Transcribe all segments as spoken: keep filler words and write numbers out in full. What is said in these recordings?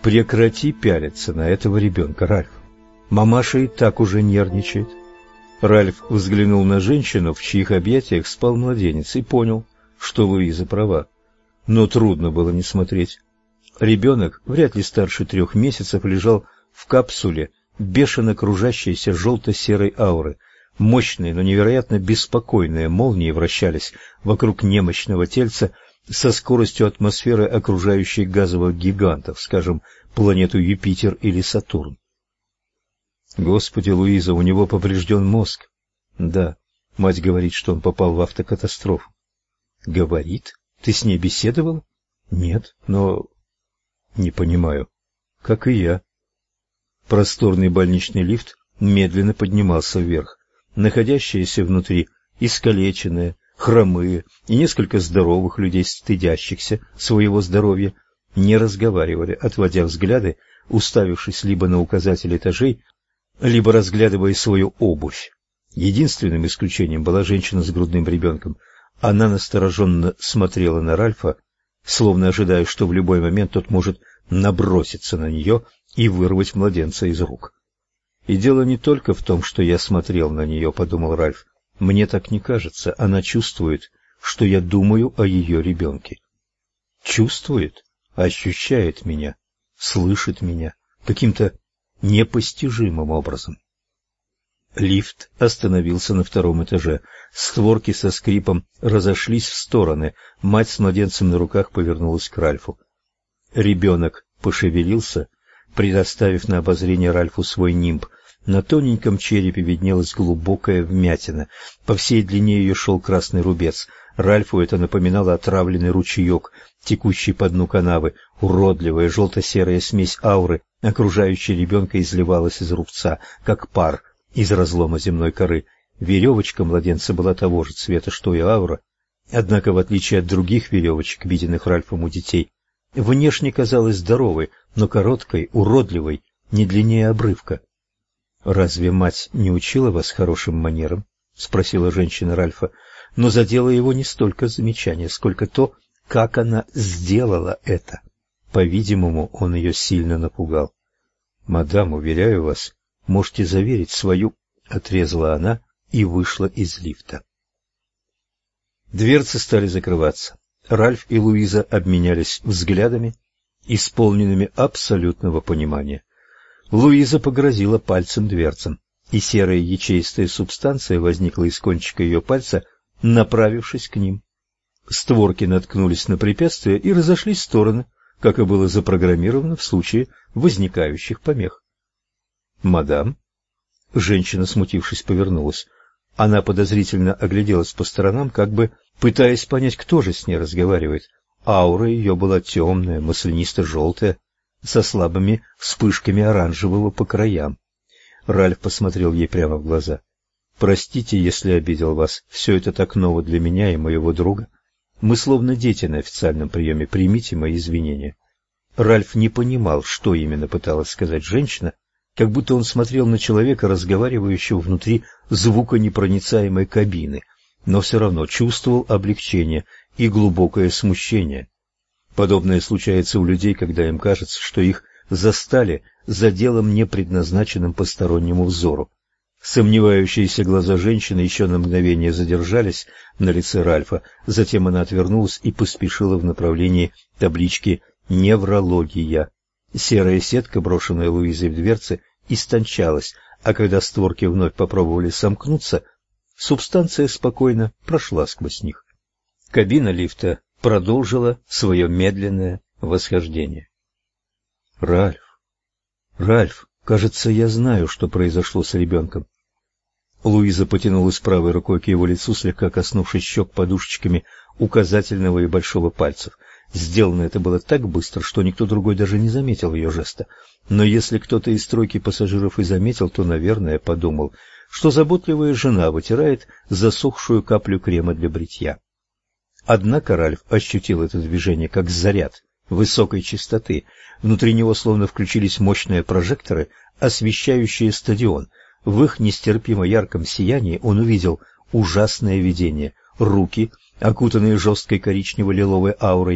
Прекрати пялиться на этого ребенка, Ральф. Мамаша и так уже нервничает. Ральф взглянул на женщину, в чьих объятиях спал младенец, и понял, что Луиза права. Но трудно было не смотреть. Ребенок, вряд ли старше трех месяцев, лежал в капсуле бешено кружащейся желто-серой ауры. Мощные, но невероятно беспокойные молнии вращались вокруг немощного тельца со скоростью атмосферы окружающих газовых гигантов, скажем, планету Юпитер или Сатурн. Господи, Луиза, у него поврежден мозг. Да, мать говорит, что он попал в автокатастрофу. Говорит? Ты с ней беседовал? Нет, но... Не понимаю. Как и я. Просторный больничный лифт медленно поднимался вверх. Находящиеся внутри искалеченные, хромые и несколько здоровых людей, стыдящихся своего здоровья, не разговаривали, отводя взгляды, уставившись либо на указатель этажей, либо разглядывая свою обувь. Единственным исключением была женщина с грудным ребенком. Она настороженно смотрела на Ральфа, словно ожидая, что в любой момент тот может наброситься на нее и вырвать младенца из рук. «И дело не только в том, что я смотрел на нее», — подумал Ральф. «Мне так не кажется. Она чувствует, что я думаю о ее ребенке. Чувствует, ощущает меня, слышит меня каким-то непостижимым образом». Лифт остановился на втором этаже. Створки со скрипом разошлись в стороны. Мать с младенцем на руках повернулась к Ральфу. Ребенок пошевелился, предоставив на обозрение Ральфу свой нимб. На тоненьком черепе виднелась глубокая вмятина. По всей длине ее шел красный рубец. Ральфу это напоминало отравленный ручеек, текущий по дну канавы. Уродливая желто-серая смесь ауры, окружающая ребенка, изливалась из рубца, как пар из разлома земной коры. Веревочка младенца была того же цвета, что и аура, однако, в отличие от других веревочек, виденных Ральфом у детей, внешне казалась здоровой, но короткой, уродливой, не длиннее обрывка. «Разве мать не учила вас хорошим манерам?» — спросила женщина Ральфа, но задела его не столько замечание, сколько то, как она сделала это. По-видимому, он ее сильно напугал. «Мадам, уверяю вас, можете заверить свою...» — отрезала она и вышла из лифта. Дверцы стали закрываться. Ральф и Луиза обменялись взглядами, исполненными абсолютного понимания. Луиза погрозила пальцем дверцам, и серая ячеистая субстанция возникла из кончика ее пальца, направившись к ним. Створки наткнулись на препятствия и разошлись в стороны, как и было запрограммировано в случае возникающих помех. «Мадам?» Женщина, смутившись, повернулась. Она подозрительно огляделась по сторонам, как бы пытаясь понять, кто же с ней разговаривает. Аура ее была темная, маслянисто-желтая, со слабыми вспышками оранжевого по краям. Ральф посмотрел ей прямо в глаза. «Простите, если обидел вас. Все это так ново для меня и моего друга. Мы словно дети на официальном приеме. Примите мои извинения». Ральф не понимал, что именно пыталась сказать женщина, как будто он смотрел на человека, разговаривающего внутри звуконепроницаемой кабины, но все равно чувствовал облегчение и глубокое смущение. Подобное случается у людей, когда им кажется, что их застали за делом, не предназначенным постороннему взору. Сомневающиеся глаза женщины еще на мгновение задержались на лице Ральфа, затем она отвернулась и поспешила в направлении таблички «Неврология». Серая сетка, брошенная Луизой в дверцы, истончалась, а когда створки вновь попробовали сомкнуться, субстанция спокойно прошла сквозь них. Кабина лифта продолжила свое медленное восхождение. «Ральф, Ральф, кажется, я знаю, что произошло с ребенком». Луиза потянулась правой рукой к его лицу, слегка коснувшись щек подушечками указательного и большого пальцев. Сделано это было так быстро, что никто другой даже не заметил ее жеста. Но если кто-то из тройки пассажиров и заметил, то, наверное, подумал, что заботливая жена вытирает засохшую каплю крема для бритья. Однако Ральф ощутил это движение как заряд высокой частоты. Внутри него словно включились мощные прожекторы, освещающие стадион. В их нестерпимо ярком сиянии он увидел ужасное видение. Руки, окутанные жесткой коричнево-лиловой аурой,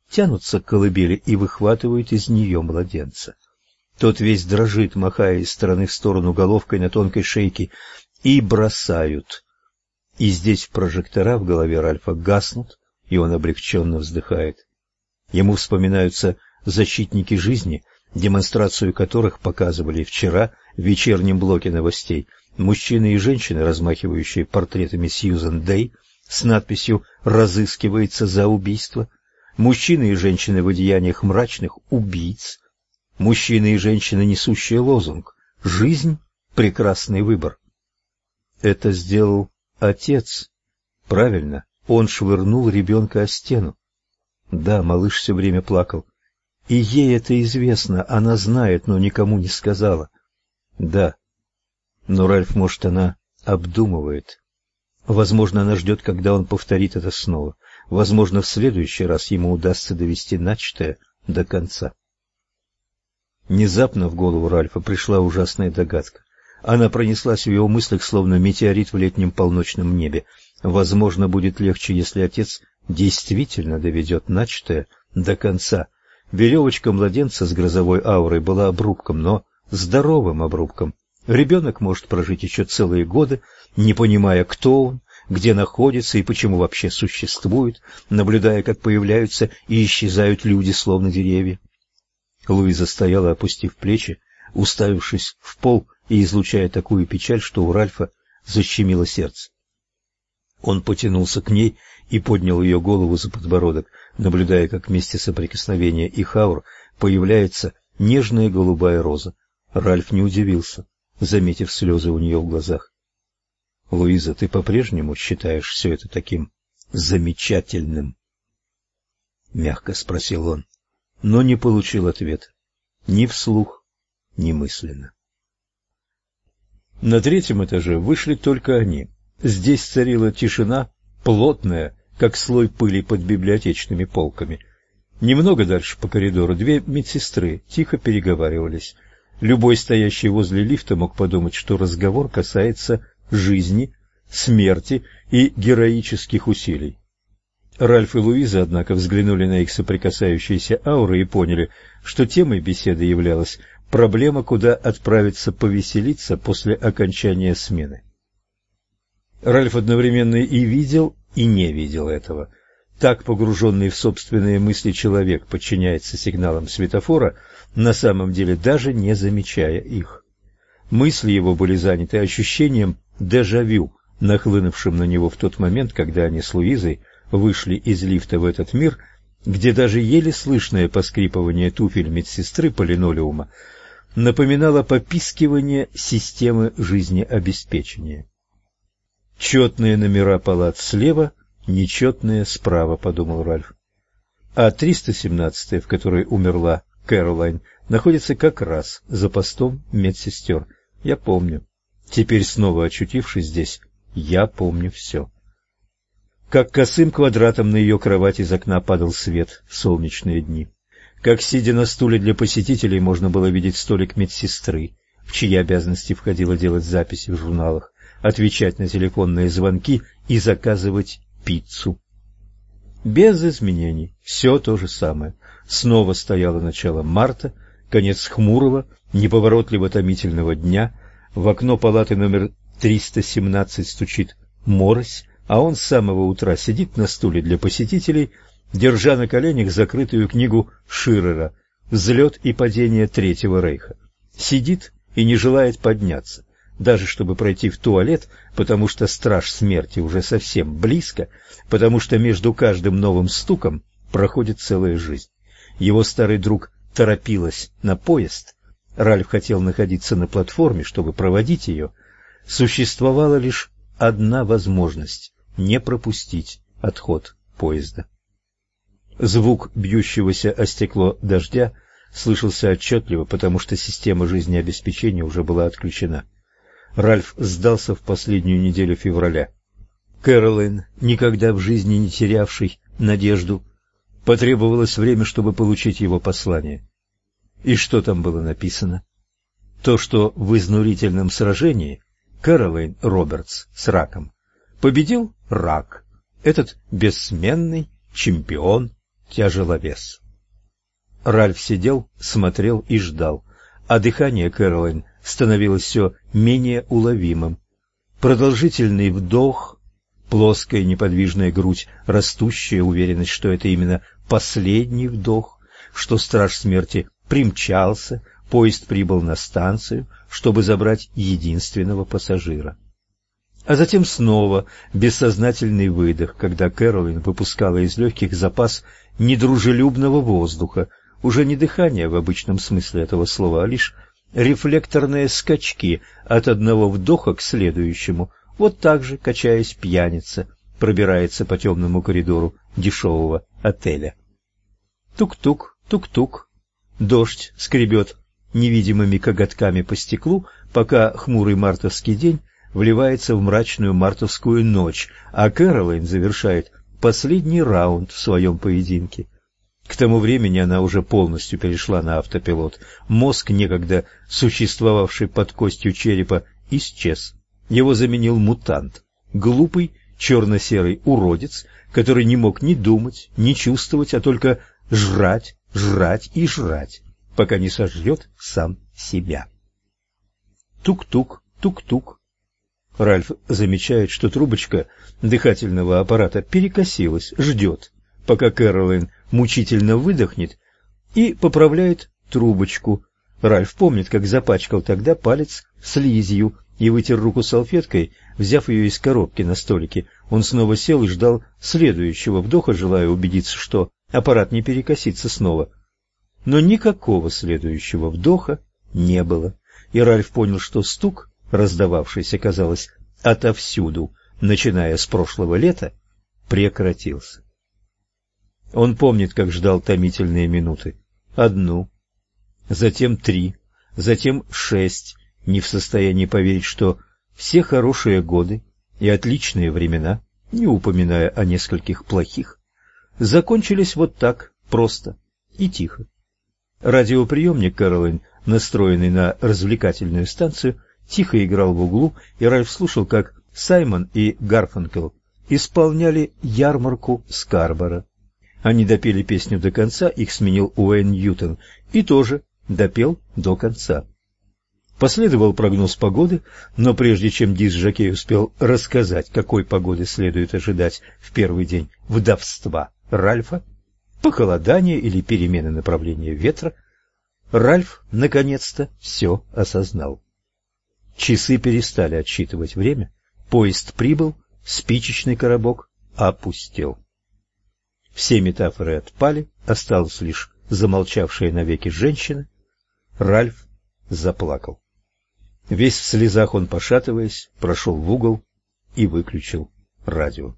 тянутся к колыбели и выхватывают из нее младенца. Тот весь дрожит, махая из стороны в сторону головкой на тонкой шейке, и бросают. И здесь прожектора в голове Ральфа гаснут, и он облегченно вздыхает. Ему вспоминаются защитники жизни, демонстрацию которых показывали вчера в вечернем блоке новостей. Мужчины и женщины, размахивающие портретами Сьюзен Дэй с надписью «Разыскивается за убийство». Мужчины и женщины в одеяниях мрачных убийц. Мужчины и женщины, несущие лозунг «Жизнь – прекрасный выбор». Это сделал отец. Правильно, он швырнул ребенка о стену. Да, малыш все время плакал. И ей это известно, она знает, но никому не сказала. Да, но Ральф, может, она обдумывает. Возможно, она ждет, когда он повторит это снова. Возможно, в следующий раз ему удастся довести начатое до конца. Внезапно в голову Ральфа пришла ужасная догадка. Она пронеслась в его мыслях, словно метеорит в летнем полночном небе. Возможно, будет легче, если отец действительно доведет начатое до конца. Веревочка младенца с грозовой аурой была обрубком, но здоровым обрубком. Ребенок может прожить еще целые годы, не понимая, кто он, где находится и почему вообще существует, наблюдая, как появляются и исчезают люди, словно деревья. Луиза стояла, опустив плечи, уставившись в пол и излучая такую печаль, что у Ральфа защемило сердце. Он потянулся к ней и поднял ее голову за подбородок, наблюдая, как вместе соприкосновения их аур появляется нежная голубая роза. Ральф не удивился, заметив слезы у нее в глазах. — Луиза, ты по-прежнему считаешь все это таким замечательным? — мягко спросил он, но не получил ответа, ни вслух, ни мысленно. На третьем этаже вышли только они. Здесь царила тишина, плотная, как слой пыли под библиотечными полками. Немного дальше по коридору две медсестры тихо переговаривались. Любой, стоящий возле лифта, мог подумать, что разговор касается жизни, смерти и героических усилий. Ральф и Луиза, однако, взглянули на их соприкасающиеся ауры и поняли, что темой беседы являлась проблема, куда отправиться повеселиться после окончания смены. Ральф одновременно и видел, и не видел этого. Так погруженный в собственные мысли человек подчиняется сигналам светофора, на самом деле даже не замечая их. Мысли его были заняты ощущением дежавю, нахлынувшим на него в тот момент, когда они с Луизой вышли из лифта в этот мир, где даже еле слышное поскрипывание туфель медсестры по линолеуму напоминало попискивание системы жизнеобеспечения. Четные номера палат слева, нечетные справа, подумал Ральф. А триста семнадцатая, в которой умерла Кэролайн, находится как раз за постом медсестер. Я помню. Теперь, снова очутившись здесь, я помню все. Как косым квадратом на ее кровать из окна падал свет в солнечные дни. Как, сидя на стуле для посетителей, можно было видеть столик медсестры, в чьи обязанности входило делать записи в журналах, отвечать на телефонные звонки и заказывать пиццу. Без изменений, все то же самое. Снова стояло начало марта, конец хмурого, неповоротливо-томительного дня. В окно палаты номер триста семнадцать стучит морось, а он с самого утра сидит на стуле для посетителей, держа на коленях закрытую книгу Ширера «Взлет и падение Третьего Рейха». Сидит и не желает подняться, даже чтобы пройти в туалет, потому что страж смерти уже совсем близко, потому что между каждым новым стуком проходит целая жизнь. Его старый друг торопилась на поезд, Ральф хотел находиться на платформе, чтобы проводить ее. Существовала лишь одна возможность — не пропустить отход поезда. Звук бьющегося о стекло дождя слышался отчетливо, потому что система жизнеобеспечения уже была отключена. Ральф сдался в последнюю неделю февраля. Кэролайн, никогда в жизни не терявший надежду, потребовалось время, чтобы получить его послание. И что там было написано? То, что в изнурительном сражении Кэролайн Робертс с раком победил рак, этот бессменный чемпион тяжеловес. Ральф сидел, смотрел и ждал, а дыхание Кэролайн становилось все менее уловимым. Продолжительный вдох, плоская неподвижная грудь, растущая уверенность, что это именно последний вдох, что страж смерти примчался, поезд прибыл на станцию, чтобы забрать единственного пассажира. А затем снова бессознательный выдох, когда Кэролайн выпускала из легких запас недружелюбного воздуха, уже не дыхание в обычном смысле этого слова, а лишь рефлекторные скачки от одного вдоха к следующему, вот так же, качаясь пьяница, пробирается по темному коридору дешевого отеля. Тук-тук, тук-тук. Дождь скребет невидимыми коготками по стеклу, пока хмурый мартовский день вливается в мрачную мартовскую ночь, а Кэролайн завершает последний раунд в своем поединке. К тому времени она уже полностью перешла на автопилот. Мозг, некогда существовавший под костью черепа, исчез. Его заменил мутант, глупый черно-серый уродец, который не мог ни думать, ни чувствовать, а только жрать, жрать и жрать, пока не сожрет сам себя. Тук-тук, тук-тук. Ральф замечает, что трубочка дыхательного аппарата перекосилась, ждет, пока Кэролайн мучительно выдохнет, и поправляет трубочку. Ральф помнит, как запачкал тогда палец слизью и вытер руку салфеткой, взяв ее из коробки на столике. Он снова сел и ждал следующего вдоха, желая убедиться, что аппарат не перекосится снова. Но никакого следующего вдоха не было, и Ральф понял, что стук, раздававшийся, казалось, отовсюду, начиная с прошлого лета, прекратился. Он помнит, как ждал томительные минуты. Одну, затем три, затем шесть, не в состоянии поверить, что все хорошие годы и отличные времена, не упоминая о нескольких плохих, закончились вот так просто и тихо. Радиоприемник Кэролайн, настроенный на развлекательную станцию, тихо играл в углу, и Ральф слушал, как Саймон и Гарфанкел исполняли ярмарку Скарборо. Они допели песню до конца, их сменил Уэйн Ньютон, и тоже допел до конца. Последовал прогноз погоды, но прежде чем диск-жокей успел рассказать, какой погоды следует ожидать в первый день вдовства Ральфа, похолодание или перемены направления ветра, Ральф наконец-то все осознал. Часы перестали отсчитывать время, поезд прибыл, спичечный коробок опустел. Все метафоры отпали, осталась лишь замолчавшая навеки женщина. Ральф заплакал. Весь в слезах он, пошатываясь, прошел в угол и выключил радио.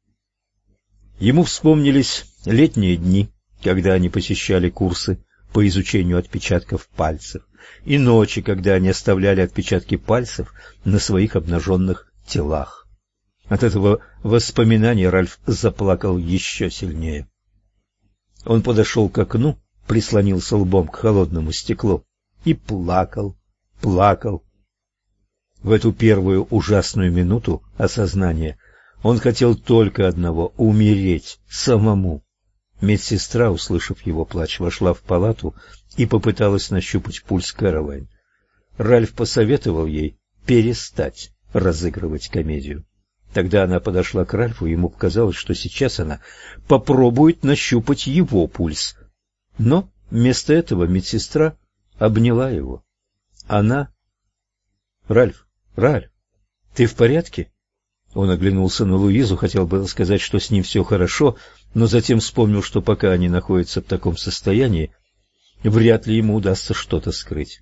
Ему вспомнились летние дни, когда они посещали курсы по изучению отпечатков пальцев, и ночи, когда они оставляли отпечатки пальцев на своих обнаженных телах. От этого воспоминания Ральф заплакал еще сильнее. Он подошел к окну, прислонился лбом к холодному стеклу и плакал, плакал. В эту первую ужасную минуту осознания он хотел только одного — умереть самому. Медсестра, услышав его плач, вошла в палату и попыталась нащупать пульс Кэролайн. Ральф посоветовал ей перестать разыгрывать комедию. Тогда она подошла к Ральфу, и ему показалось, что сейчас она попробует нащупать его пульс. Но вместо этого медсестра обняла его. Она... «Ральф, Ральф, ты в порядке?» Он оглянулся на Луизу, хотел было сказать, что с ним все хорошо, но затем вспомнил, что пока они находятся в таком состоянии, вряд ли ему удастся что-то скрыть.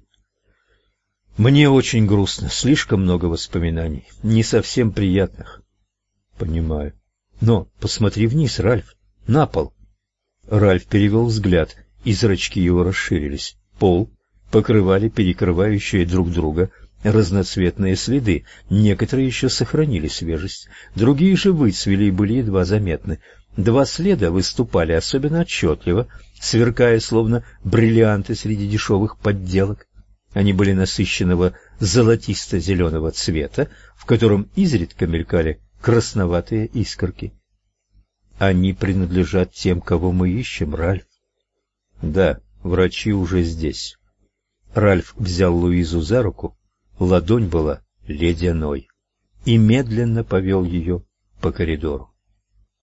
«Мне очень грустно, слишком много воспоминаний, не совсем приятных». «Понимаю. Но посмотри вниз, Ральф, на пол». Ральф перевел взгляд, и зрачки его расширились. Пол покрывали перекрывающие друг друга разноцветные следы, некоторые еще сохранили свежесть, другие же выцвели и были едва заметны. Два следа выступали особенно отчетливо, сверкая словно бриллианты среди дешевых подделок. Они были насыщенного золотисто-зеленого цвета, в котором изредка мелькали красноватые искорки. Они принадлежат тем, кого мы ищем, Ральф. Да, врачи уже здесь. Ральф взял Луизу за руку, ладонь была ледяной, и медленно повел ее по коридору.